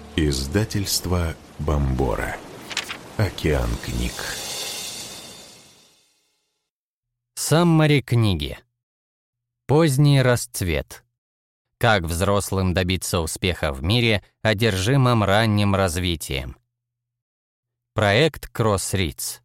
Издательство Бомбора. Океан книг. Саммари книги. Поздний расцвет. Как взрослым добиться успеха в мире, одержимом ранним развитием. Проект Crossreads.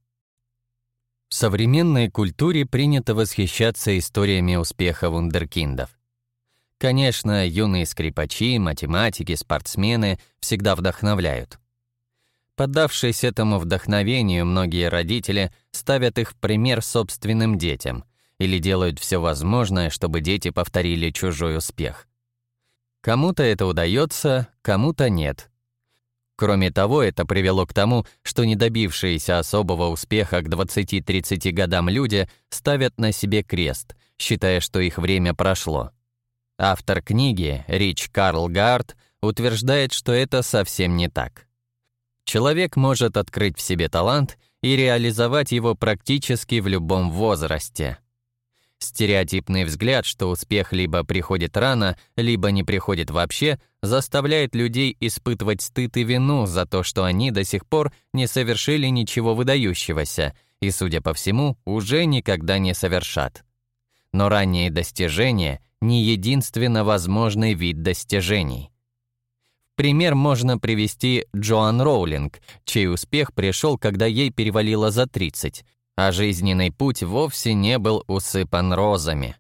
В современной культуре принято восхищаться историями успеха вундеркиндов. Конечно, юные скрипачи, математики, спортсмены всегда вдохновляют. Поддавшись этому вдохновению, многие родители ставят их в пример собственным детям или делают все возможное, чтобы дети повторили чужой успех. Кому-то это удается, кому-то нет. Кроме того, это привело к тому, что не добившиеся особого успеха к 20-30 годам люди ставят на себе крест, считая, что их время прошло. Автор книги, Рич Карл Гаард, утверждает, что это совсем не так. Человек может открыть в себе талант и реализовать его практически в любом возрасте. Стереотипный взгляд, что успех либо приходит рано, либо не приходит вообще, заставляет людей испытывать стыд и вину за то, что они до сих пор не совершили ничего выдающегося и, судя по всему, уже никогда не совершат. Но ранние достижения — не единственно возможный вид достижений. В пример можно привести Джоан Роулинг, чей успех пришел, когда ей перевалило за 30, а жизненный путь вовсе не был усыпан розами.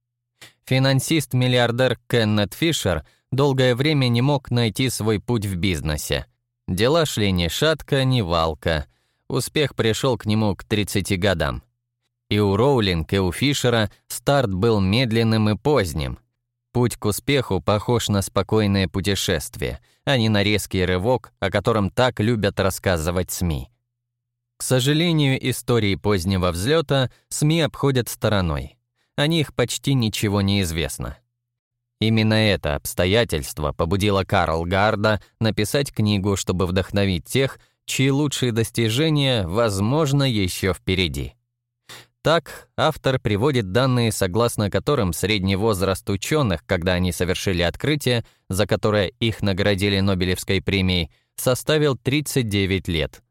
Финансист-миллиардер Кеннет Фишер долгое время не мог найти свой путь в бизнесе. Дела шли ни шатко, ни валко. Успех пришел к нему к 30 годам. И у Роулинг, и у Фишера старт был медленным и поздним. Путь к успеху похож на спокойное путешествие, а не на резкий рывок, о котором так любят рассказывать СМИ. К сожалению, истории позднего взлета СМИ обходят стороной. О них почти ничего не известно. Именно это обстоятельство побудило Карл Гаарда написать книгу, чтобы вдохновить тех, чьи лучшие достижения, возможно, еще впереди. Так, автор приводит данные, согласно которым средний возраст ученых, когда они совершили открытие, за которое их наградили Нобелевской премией, составил 39 лет.